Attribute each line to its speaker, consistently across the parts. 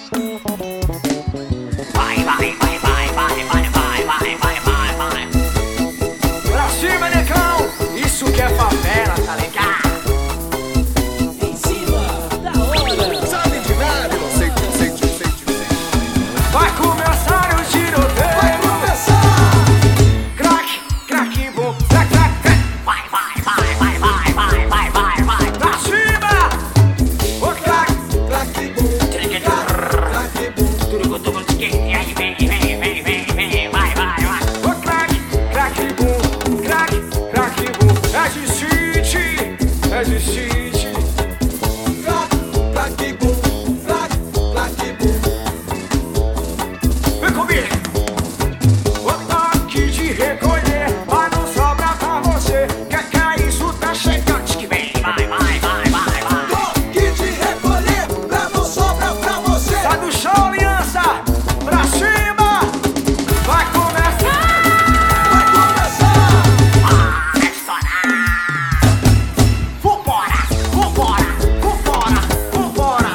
Speaker 1: Vai, vai, vai, vai, vai, vai, vai, vai, vai, vai, vai. Pra cima, negão, isso que é favela, tá ligado?
Speaker 2: Em cima da hora.
Speaker 3: Sabe de nada, eu sei.
Speaker 1: Vai começar o tiroteio.
Speaker 3: Vai começar!
Speaker 1: Crack, crack, bom, crack, crack, crack. Vai, vai, vai, vai, vai, vai, vai, vai, vai. Pra cima! O crack,
Speaker 3: Crack bom, crack bom.
Speaker 1: e aí vem, vem, vem, vem, vem, vai, vai, vai. O crack, crack, bom, crack, crack, bom. É de city, é de city.
Speaker 3: Crack bom, crack bom.
Speaker 1: Vem comigo! O toque de recolher, mas não sobra pra você. Que é isso, tá chegando, que vem, vai, vai, vai, vai, vai.
Speaker 3: Toque de recolher, pra não sobra pra você.
Speaker 1: Sai do chão, aliança, pra cima, vai começar.
Speaker 3: Vai começar!
Speaker 1: Vai estourar. Vambora, vambora, vambora, vambora.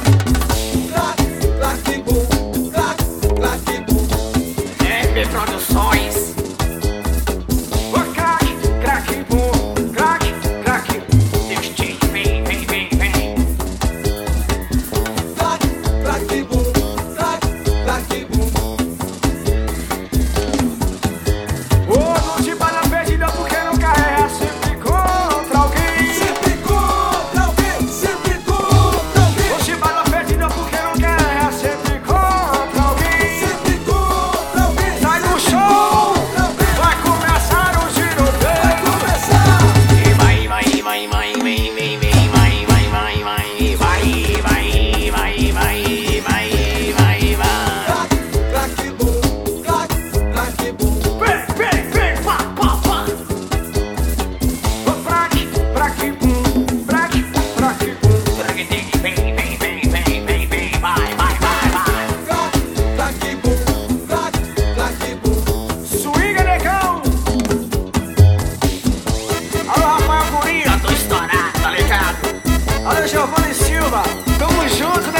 Speaker 3: Crack bom, crack bom.
Speaker 1: MP Produções. O crack, crack, boom, crack, crack. Deus te vem, vem, vem, vem.
Speaker 3: Crack bom, crack bom.
Speaker 1: Ô, não te para na perdida porque não carrega sempre contra alguém.
Speaker 3: Sempre contra alguém, sempre contra alguém.
Speaker 1: Não te para na perdida porque não carrega sempre contra alguém.
Speaker 3: Sempre contra alguém.
Speaker 1: Sai do chão,
Speaker 3: Contra alguém.
Speaker 1: vai começar o
Speaker 3: Vai
Speaker 1: tiroteio.
Speaker 3: começar!
Speaker 1: E vai, vai, vai, vai, vem, vem, vem, vai, vai, vai, vai, vai, vai, vai, vai, vai, vai, vai.
Speaker 3: Crack bom, crack bom.
Speaker 1: Vem, vem, pá, pá, pá. O crack, crack, boom, crack, crack, boom. Vem, vem, vem, vem, vem, vem, vai, vai, vai, vai.
Speaker 3: Crack bom, crack bom.
Speaker 1: Swinga, negão. Alô, Rafael Curinha. Já tô estourado, tá ligado? Alô, Giovanni Silva. Tamo junto,